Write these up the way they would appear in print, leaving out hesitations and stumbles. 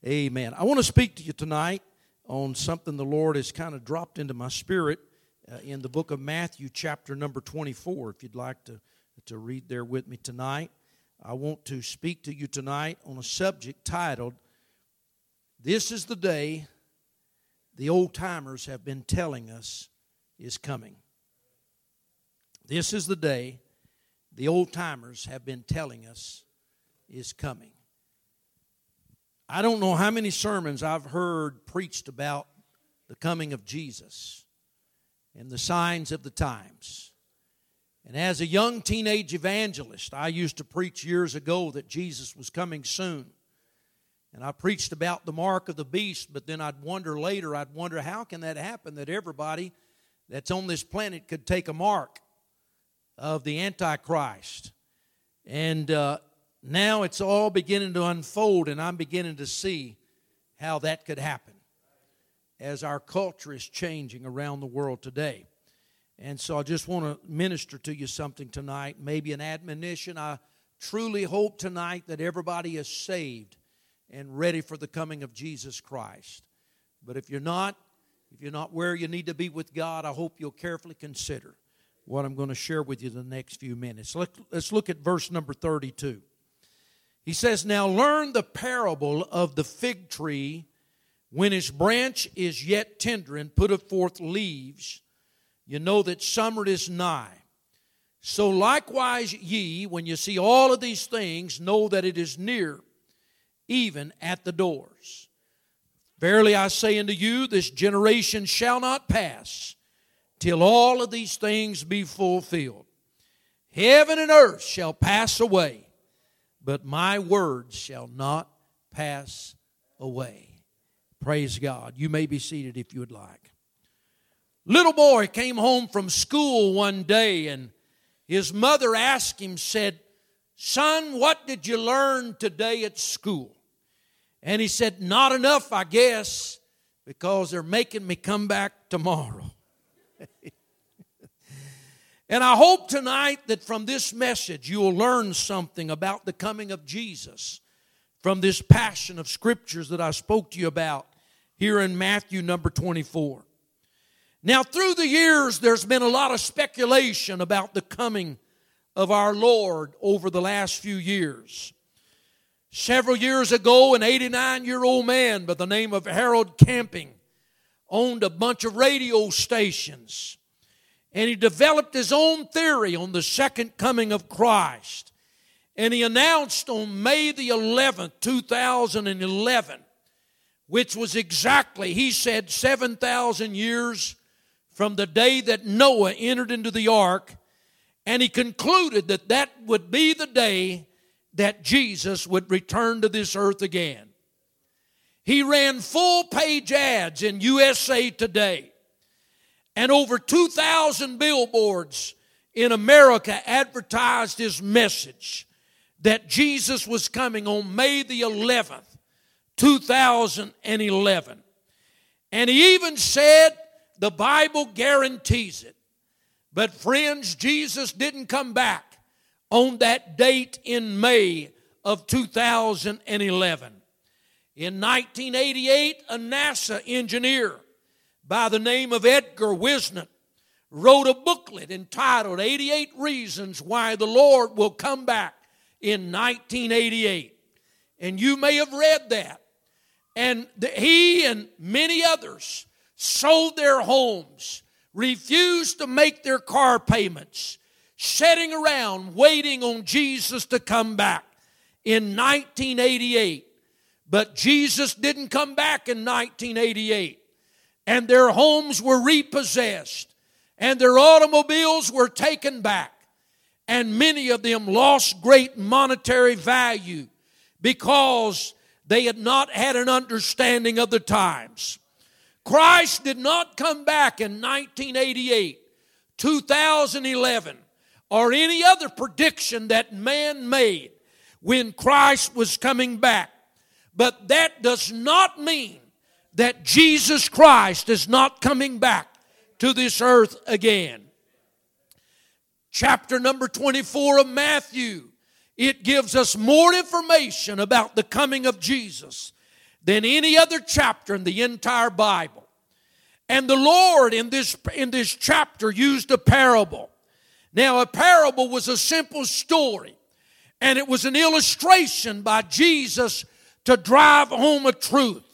Amen. I want to speak to you tonight on something the Lord has kind of dropped into my spirit in the book of Matthew, chapter number 24. If you'd like to read there with me tonight. I want to speak to you tonight on a subject titled, "This is the day the old timers have been telling us is coming." This is the day the old timers have been telling us is coming. I don't know how many sermons I've heard preached about the coming of Jesus and the signs of the times. And as a young teenage evangelist, I used to preach years ago that Jesus was coming soon. And I preached about the mark of the beast, but then I'd wonder how can that happen, that everybody that's on this planet could take a mark of the Antichrist. And now it's all beginning to unfold, and I'm beginning to see how that could happen as our culture is changing around the world today. And so I just want to minister to you something tonight, maybe an admonition. I truly hope tonight that everybody is saved and ready for the coming of Jesus Christ. But if you're not where you need to be with God, I hope you'll carefully consider what I'm going to share with you the next few minutes. Let's look at verse number 32. He says, "Now learn the parable of the fig tree. When its branch is yet tender and putteth forth leaves, you know that summer is nigh. So likewise ye, when you see all of these things, know that it is near, even at the doors. Verily I say unto you, this generation shall not pass till all of these things be fulfilled. Heaven and earth shall pass away, but my words shall not pass away." Praise God. You may be seated if you would like. Little boy came home from school one day, and his mother asked him, said, "Son, what did you learn today at school?" And he said, "Not enough, I guess, because they're making me come back tomorrow." And I hope tonight that from this message you will learn something about the coming of Jesus from this passion of scriptures that I spoke to you about here in Matthew number 24. Now, through the years, there's been a lot of speculation about the coming of our Lord over the last few years. Several years ago, an 89-year-old man by the name of Harold Camping owned a bunch of radio stations. And he developed his own theory on the second coming of Christ. And he announced on May the 11th, 2011, which was exactly, he said, 7,000 years from the day that Noah entered into the ark. And he concluded that that would be the day that Jesus would return to this earth again. He ran full-page ads in USA Today. And over 2,000 billboards in America advertised his message that Jesus was coming on May the 11th, 2011. And he even said the Bible guarantees it. But friends, Jesus didn't come back on that date in May of 2011. In 1988, a NASA engineer by the name of Edgar Wisnant wrote a booklet entitled 88 Reasons Why the Lord Will Come Back in 1988. And you may have read that. And he and many others sold their homes, refused to make their car payments, sitting around waiting on Jesus to come back in 1988. But Jesus didn't come back in 1988. And their homes were repossessed, and their automobiles were taken back, and many of them lost great monetary value because they had not had an understanding of the times. Christ did not come back in 1988, 2011, or any other prediction that man made when Christ was coming back. But that does not mean that Jesus Christ is not coming back to this earth again. Chapter number 24 of Matthew, it gives us more information about the coming of Jesus than any other chapter in the entire Bible. And the Lord in this chapter used a parable. Now, a parable was a simple story, and it was an illustration by Jesus to drive home a truth.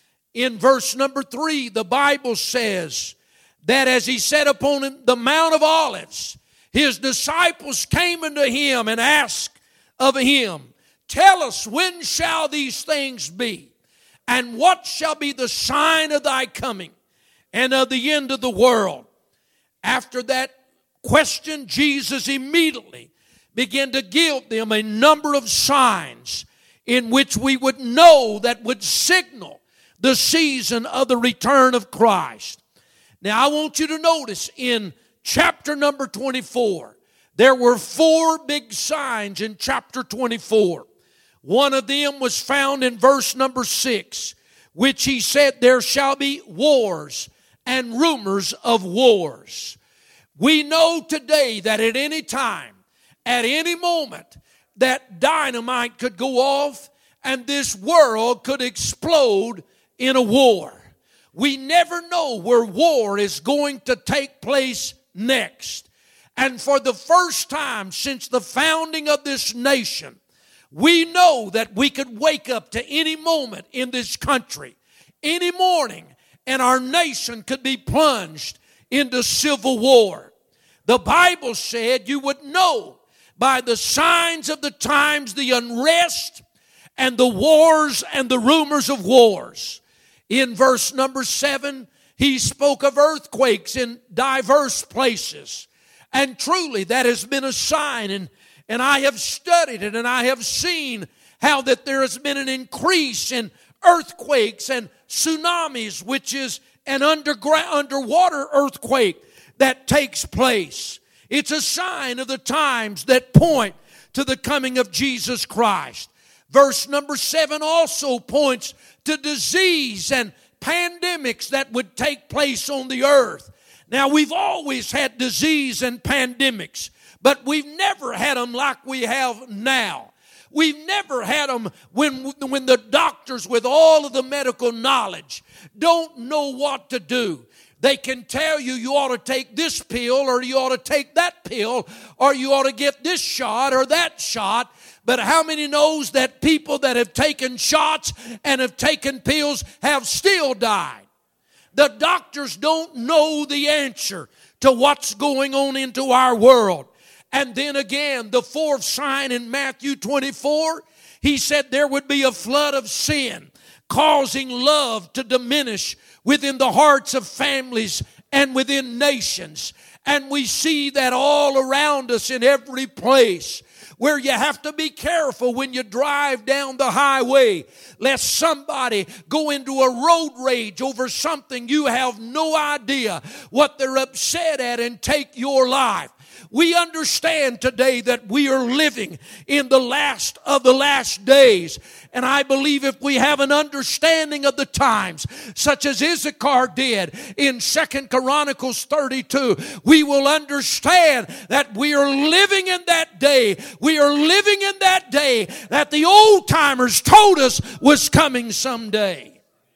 In verse number 3, the Bible says that as he sat upon the Mount of Olives, his disciples came unto him and asked of him, "Tell us, when shall these things be? And what shall be the sign of thy coming and of the end of the world?" After that question, Jesus immediately began to give them a number of signs in which we would know that would signal the season of the return of Christ. Now, I want you to notice in chapter number 24, there were 4 big signs in chapter 24. One of them was found in verse number 6, which he said, "There shall be wars and rumors of wars." We know today that at any time, at any moment, that dynamite could go off and this world could explode in a war. We never know where war is going to take place next. And for the first time since the founding of this nation, we know that we could wake up to any moment in this country, any morning, and our nation could be plunged into civil war. The Bible said you would know by the signs of the times, the unrest and the wars and the rumors of wars. In verse number 7, he spoke of earthquakes in diverse places. And truly that has been a sign, and I have studied it, and I have seen how that there has been an increase in earthquakes and tsunamis, which is an underwater earthquake that takes place. It's a sign of the times that point to the coming of Jesus Christ. Verse number 7 also points to disease and pandemics that would take place on the earth. Now, we've always had disease and pandemics, but we've never had them like we have now. We've never had them when the doctors with all of the medical knowledge don't know what to do. They can tell you you ought to take this pill, or you ought to take that pill, or you ought to get this shot or that shot. But how many knows that people that have taken shots and have taken pills have still died? The doctors don't know the answer to what's going on into our world. And then again, the 4th sign in Matthew 24, he said there would be a flood of sin, causing love to diminish within the hearts of families and within nations. And we see that all around us in every place, where you have to be careful when you drive down the highway, lest somebody go into a road rage over something you have no idea what they're upset at and take your life. We understand today that we are living in the last of the last days. And I believe if we have an understanding of the times, such as Issachar did in 2 Chronicles 32, we will understand that we are living in that day. We are living in that day that the old timers told us was coming someday.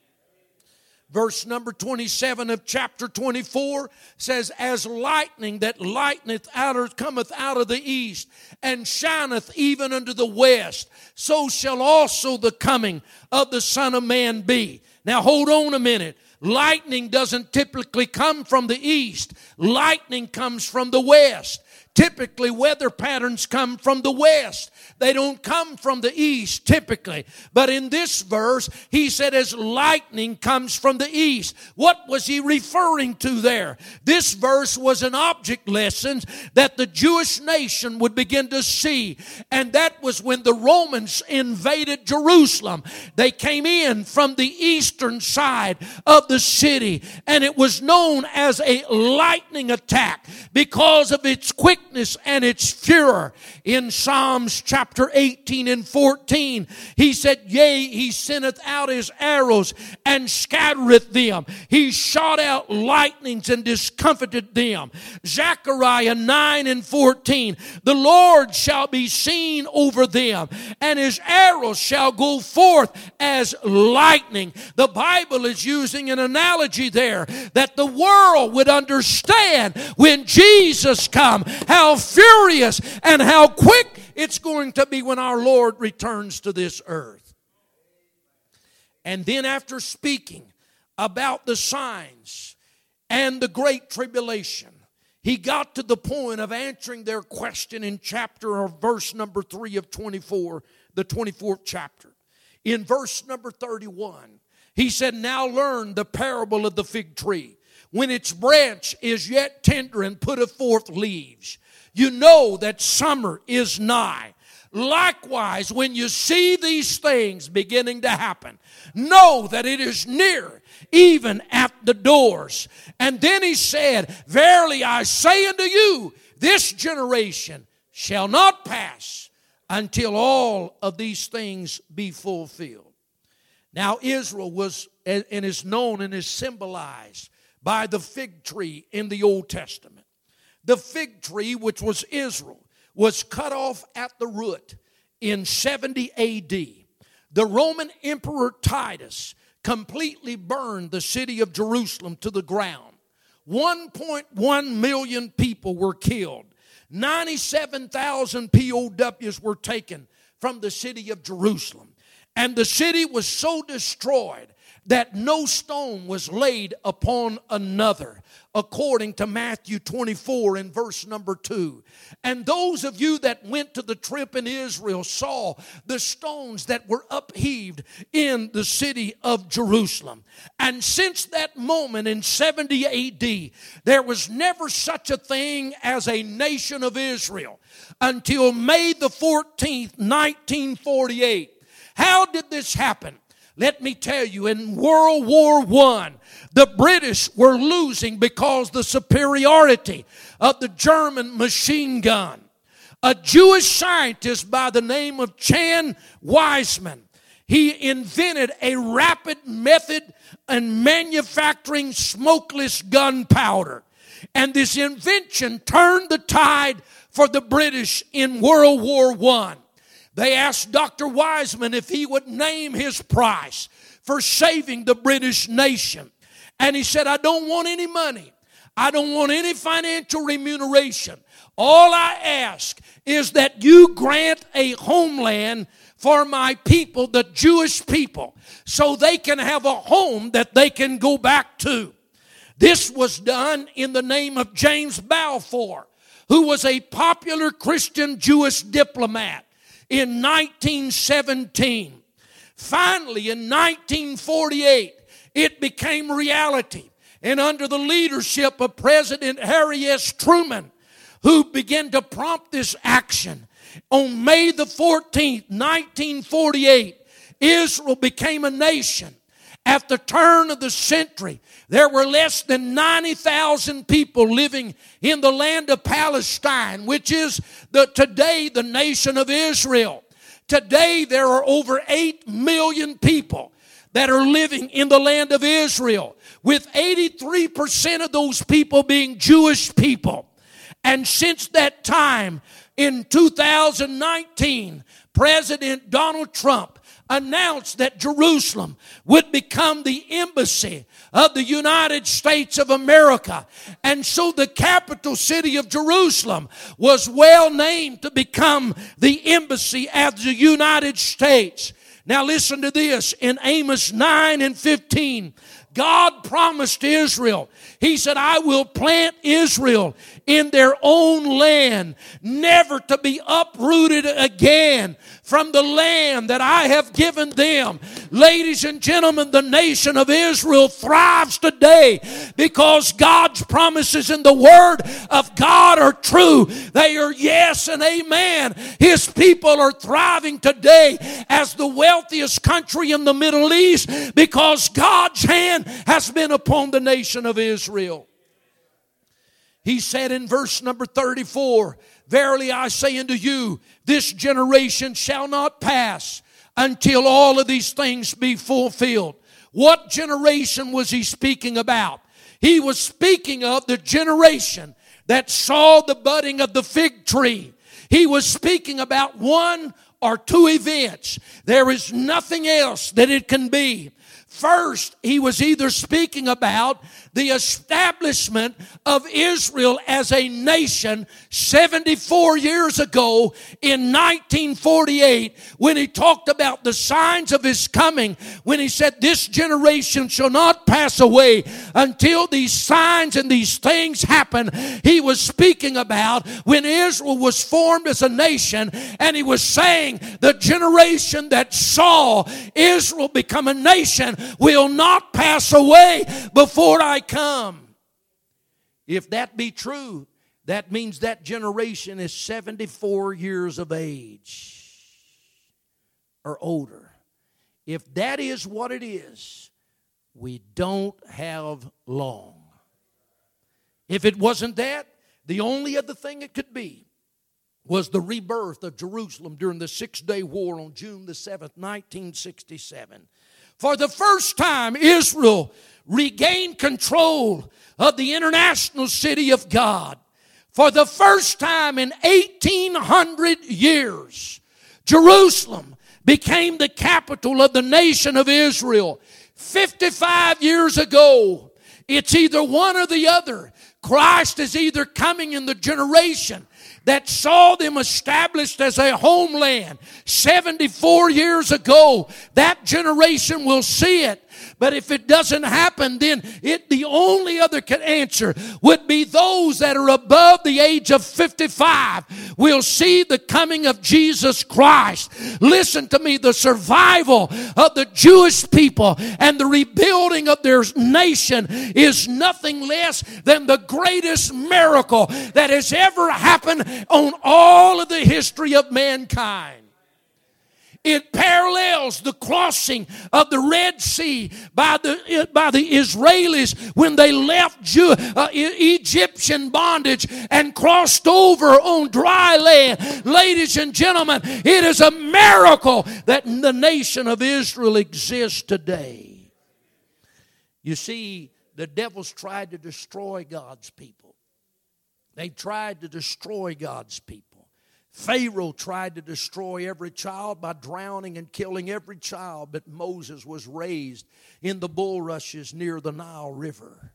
Verse number 27 of chapter 24 says, "As lightning that cometh out of the east, and shineth even unto the west, so shall also the coming of the Son of Man be." Now hold on a minute. Lightning doesn't typically come from the east. Lightning comes from the west. Typically, weather patterns come from the west. They don't come from the east, typically. But in this verse, he said, as lightning comes from the east. What was he referring to there? This verse was an object lesson that the Jewish nation would begin to see. And that was when the Romans invaded Jerusalem. They came in from the eastern side of the city. And it was known as a lightning attack because of its quickness brightness and its furor. In Psalms chapter 18 and 14, he said, yea, he sendeth out his arrows and scattereth them. He shot out lightnings and discomfited them. Zechariah 9 and 14, the Lord shall be seen over them, and his arrows shall go forth as lightning. The Bible is using an analogy there that the world would understand when Jesus comes, how furious and how quick it's going to be when our Lord returns to this earth. And then after speaking about the signs and the great tribulation, he got to the point of answering their question in chapter or verse number 3 of 24, the 24th chapter. In verse number 31, he said, now learn the parable of the fig tree. When its branch is yet tender and putteth forth leaves, you know that summer is nigh. Likewise, when you see these things beginning to happen, know that it is near, even at the doors. And then he said, verily I say unto you, this generation shall not pass until all of these things be fulfilled. Now Israel was and is known and is symbolized by the fig tree in the Old Testament. The fig tree, which was Israel, was cut off at the root in 70 A.D. The Roman Emperor Titus completely burned the city of Jerusalem to the ground. 1.1 million people were killed. 97,000 POWs were taken from the city of Jerusalem. And the city was so destroyed that no stone was laid upon another, according to Matthew 24 and verse number 2. And those of you that went to the trip in Israel saw the stones that were upheaved in the city of Jerusalem. And since that moment in 70 AD, there was never such a thing as a nation of Israel until May the 14th, 1948. How did this happen? Let me tell you, in World War I, the British were losing because the superiority of the German machine gun. A Jewish scientist by the name of Chan Weizmann, he invented a rapid method in manufacturing smokeless gunpowder. And this invention turned the tide for the British in World War I. They asked Dr. Weizmann if he would name his price for saving the British nation. And he said, I don't want any money. I don't want any financial remuneration. All I ask is that you grant a homeland for my people, the Jewish people, so they can have a home that they can go back to. This was done in the name of James Balfour, who was a popular Christian Jewish diplomat. In 1917, finally in 1948, it became reality. And under the leadership of President Harry S. Truman, who began to prompt this action, on May the 14th, 1948, Israel became a nation. At the turn of the century, there were less than 90,000 people living in the land of Palestine, which is today the nation of Israel. Today there are over 8 million people that are living in the land of Israel, with 83% of those people being Jewish people. And since that time, in 2019, President Donald Trump announced that Jerusalem would become the embassy of the United States of America. And so the capital city of Jerusalem was well named to become the embassy of the United States. Now listen to this. In Amos 9 and 15, God promised Israel, He said, I will plant Israel in their own land, never to be uprooted again from the land that I have given them. Ladies and gentlemen, the nation of Israel thrives today because God's promises in the Word of God are true. They are yes and amen. His people are thriving today as the wealthiest country in the Middle East because God's hand has been upon the nation of Israel. He said in verse number 34, "Verily I say unto you, this generation shall not pass until all of these things be fulfilled." What generation was he speaking about? He was speaking of the generation that saw the budding of the fig tree. He was speaking about one or two events. There is nothing else that it can be. First, he was either speaking about the establishment of Israel as a nation 74 years ago in 1948, when he talked about the signs of his coming, when he said, "This generation shall not pass away until these signs and these things happen." He was speaking about when Israel was formed as a nation, and he was saying the generation that saw Israel become a nation will not pass away before I come. If that be true, that means that generation is 74 years of age or older. If that is what it is, we don't have long. If it wasn't that, the only other thing it could be was the rebirth of Jerusalem during the 6-day war on June the 7th, 1967. For the first time, Israel regained control of the international city of God. For the first time in 1800 years, Jerusalem became the capital of the nation of Israel. 55 years ago, it's either one or the other. Christ is either coming in the generation that saw them established as a homeland 74 years ago. That generation will see it. But if it doesn't happen, then the only other answer would be those that are above the age of 55 will see the coming of Jesus Christ. Listen to me, the survival of the Jewish people and the rebuilding of their nation is nothing less than the greatest miracle that has ever happened on all of the history of mankind. It parallels the crossing of the Red Sea by the Israelis when they left Egyptian bondage and crossed over on dry land. Ladies and gentlemen, it is a miracle that the nation of Israel exists today. You see, the devils tried to destroy God's people. They tried to destroy God's people. Pharaoh tried to destroy every child by drowning and killing every child, but Moses was raised in the bulrushes near the Nile River.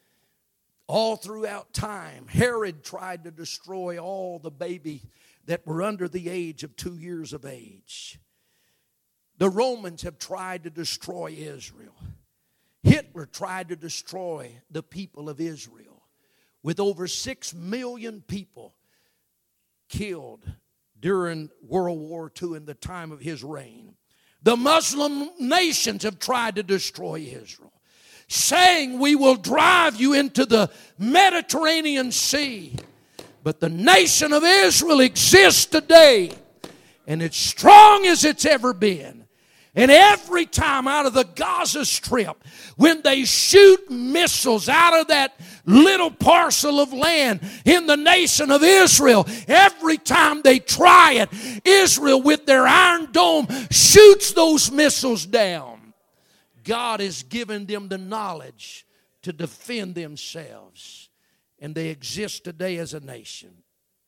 All throughout time, Herod tried to destroy all the babies that were under the age of 2 years of age. The Romans have tried to destroy Israel. Hitler tried to destroy the people of Israel, with over 6 million people killed during World War II in the time of his reign. The Muslim nations have tried to destroy Israel, saying, "We will drive you into the Mediterranean Sea." But the nation of Israel exists today, and it's strong as it's ever been. And every time out of the Gaza Strip, when they shoot missiles out of that little parcel of land in the nation of Israel, every time they try it, Israel with their Iron Dome shoots those missiles down. God has given them the knowledge to defend themselves, and they exist today as a nation.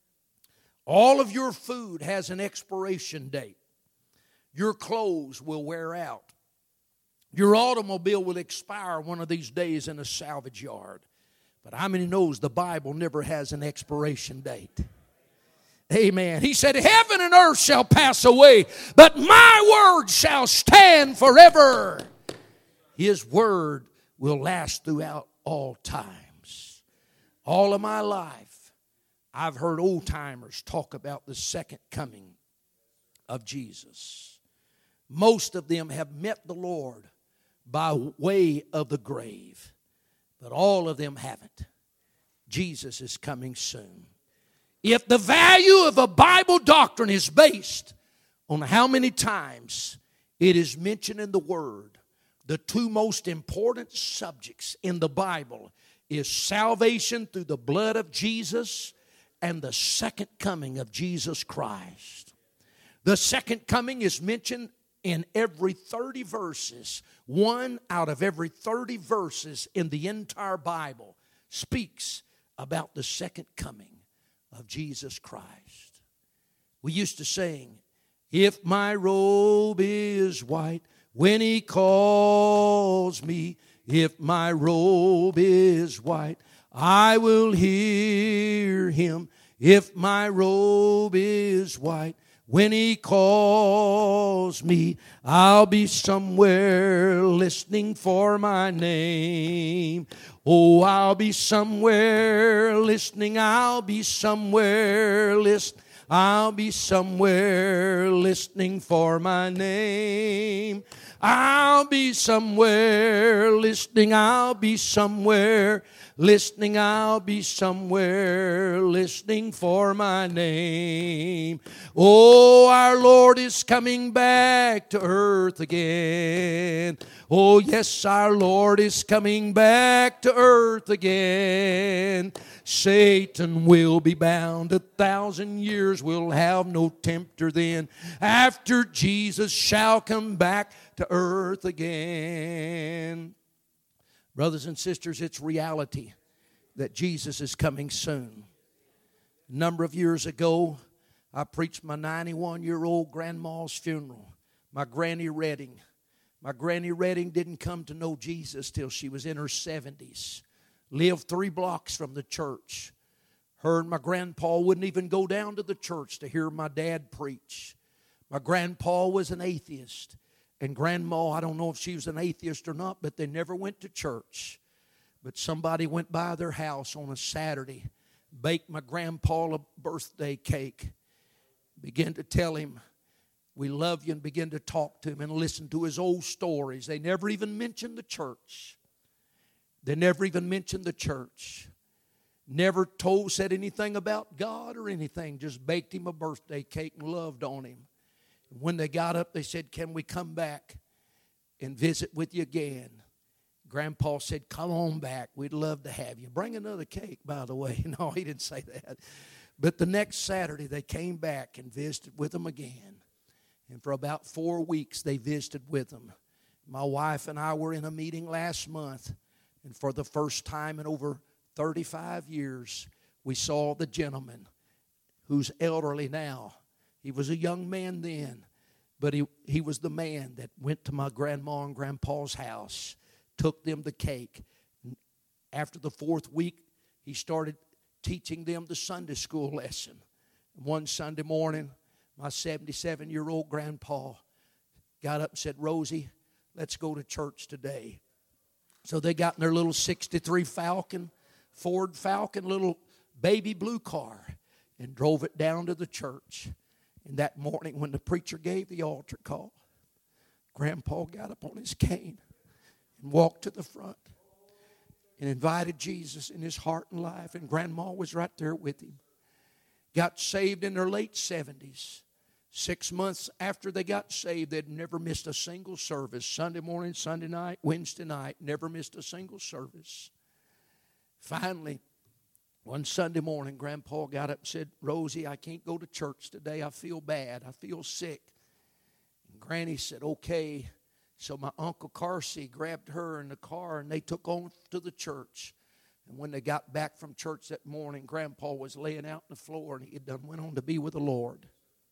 All of your food has an expiration date. Your clothes will wear out. Your automobile will expire one of these days in a salvage yard. But how many knows the Bible never has an expiration date? Amen. He said, "Heaven and earth shall pass away, but my word shall stand forever." His word will last throughout all times. All of my life, I've heard old timers talk about the second coming of Jesus. Most of them have met the Lord by way of the grave, but all of them haven't. Jesus is coming soon. If the value of a Bible doctrine is based on how many times it is mentioned in the Word, the two most important subjects in the Bible is salvation through the blood of Jesus and the second coming of Jesus Christ. The second coming is mentioned in every 30 verses. One out of every 30 verses in the entire Bible speaks about the second coming of Jesus Christ. We used to sing, if my robe is white when He calls me, if my robe is white, I will hear Him. If my robe is white, when He calls me, I'll be somewhere listening for my name. Oh, I'll be somewhere listening. I'll be somewhere listening. I'll be somewhere listening for my name. I'll be somewhere listening. I'll be somewhere listening. I'll be somewhere listening for my name. Oh, our Lord is coming back to earth again. Oh, yes, our Lord is coming back to earth again. Satan will be bound 1,000 years. We'll have no tempter then. After Jesus shall come back to earth again. Brothers and sisters, it's reality that Jesus is coming soon. A number of years ago, I preached my 91-year-old grandma's funeral, my Granny Redding. My Granny Redding didn't come to know Jesus till she was in her 70s. Lived 3 blocks from the church. Her and my grandpa wouldn't even go down to the church to hear my dad preach. My grandpa was an atheist. And grandma, I don't know if she was an atheist or not, but they never went to church. But somebody went by their house on a Saturday, baked my grandpa a birthday cake, began to tell him, we love you, and began to talk to him and listen to his old stories. They never even mentioned the church. They never even mentioned the church. Never said anything about God or anything. Just baked him a birthday cake and loved on him. And when they got up, they said, can we come back and visit with you again? Grandpa said, come on back. We'd love to have you. Bring another cake, by the way. No, he didn't say that. But the next Saturday, they came back and visited with them again. And for about 4 weeks, they visited with them. My wife and I were in a meeting last month. And for the first time in over 35 years, we saw the gentleman who's elderly now. He was a young man then, but he was the man that went to my grandma and grandpa's house, took them the cake. After the 4th week, he started teaching them the Sunday school lesson. One Sunday morning, my 77-year-old grandpa got up and said, Rosie, let's go to church today. So they got in their little 63 Ford Falcon, little baby blue car, and drove it down to the church. And that morning when the preacher gave the altar call, Grandpa got up on his cane and walked to the front and invited Jesus in his heart and life. And Grandma was right there with him. Got saved in their late 70s. 6 months after they got saved, they'd never missed a single service. Sunday morning, Sunday night, Wednesday night, never missed a single service. Finally, one Sunday morning, Grandpa got up and said, Rosie, I can't go to church today. I feel bad. I feel sick. And Granny said, okay. So my Uncle Carsey grabbed her in the car, and they took on to the church. And when they got back from church that morning, Grandpa was laying out on the floor, and he had done went on to be with the Lord.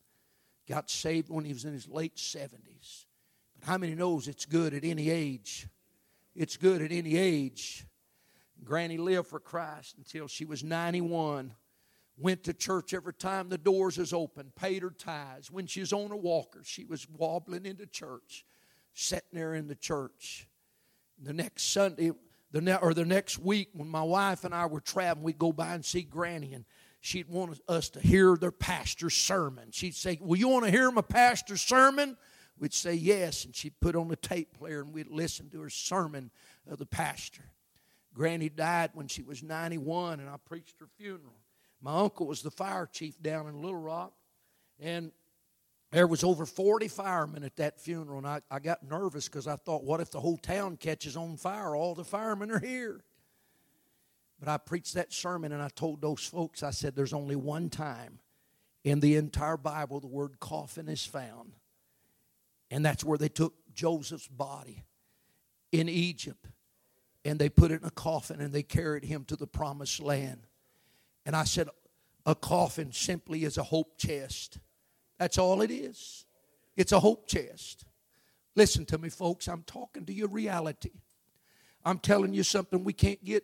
Got saved when he was in his late 70s. But how many knows it's good at any age? It's good at any age. Granny lived for Christ until she was 91. Went to church every time the doors was open. Paid her tithes. When she was on a walker, she was wobbling into church. Sitting there in the church. The next Sunday, the next week, when my wife and I were traveling, we'd go by and see Granny, and she'd want us to hear their pastor's sermon. She'd say, well, you want to hear my pastor's sermon? We'd say yes, and she'd put on the tape player, and we'd listen to her sermon of the pastor. Granny died when she was 91, and I preached her funeral. My uncle was the fire chief down in Little Rock, and there was over 40 firemen at that funeral, and I got nervous because I thought, what if the whole town catches on fire? All the firemen are here. But I preached that sermon and I told those folks, I said, there's only one time in the entire Bible the word coffin is found. And that's where they took Joseph's body in Egypt. And they put it in a coffin and they carried him to the promised land. And I said, a coffin simply is a hope chest. That's all it is. It's a hope chest. Listen to me, folks. I'm talking to you reality. I'm telling you something we can't get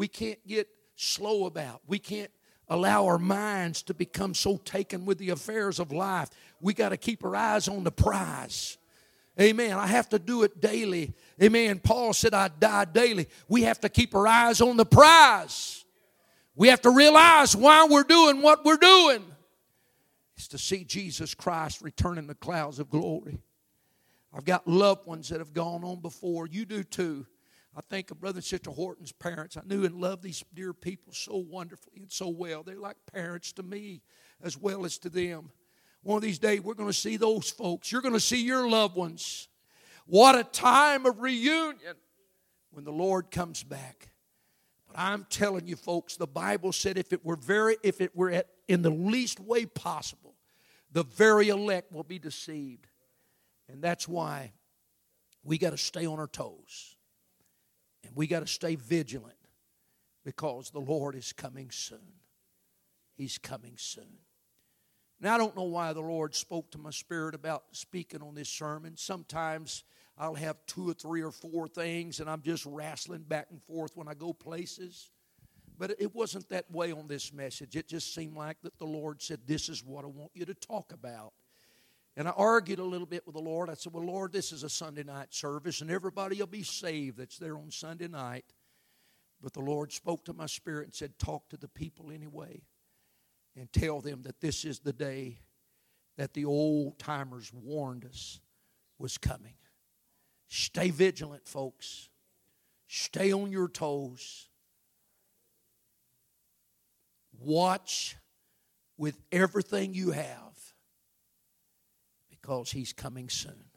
slow about. We can't allow our minds to become so taken with the affairs of life. We got to keep our eyes on the prize. Amen. I have to do it daily. Amen. Paul said, I die daily. We have to keep our eyes on the prize. We have to realize why we're doing what we're doing. It's to see Jesus Christ return in the clouds of glory. I've got loved ones that have gone on before. You do too. I think of Brother and Sister Horton's parents. I knew and loved these dear people so wonderfully and so well. They're like parents to me as well as to them. One of these days, we're going to see those folks. You're going to see your loved ones. What a time of reunion when the Lord comes back. But I'm telling you, folks, the Bible said if it were in the least way possible, the very elect will be deceived. And that's why we got to stay on our toes. And we got to stay vigilant because the Lord is coming soon. He's coming soon. Now, I don't know why the Lord spoke to my spirit about speaking on this sermon. Sometimes I'll have 2 or 3 or 4 things, and I'm just wrestling back and forth when I go places. But it wasn't that way on this message. It just seemed like that the Lord said, this is what I want you to talk about. And I argued a little bit with the Lord. I said, well, Lord, this is a Sunday night service, and everybody will be saved that's there on Sunday night. But the Lord spoke to my spirit and said, talk to the people anyway. And tell them that this is the day that the old timers warned us was coming. Stay vigilant, folks. Stay on your toes. Watch with everything you have because He's coming soon.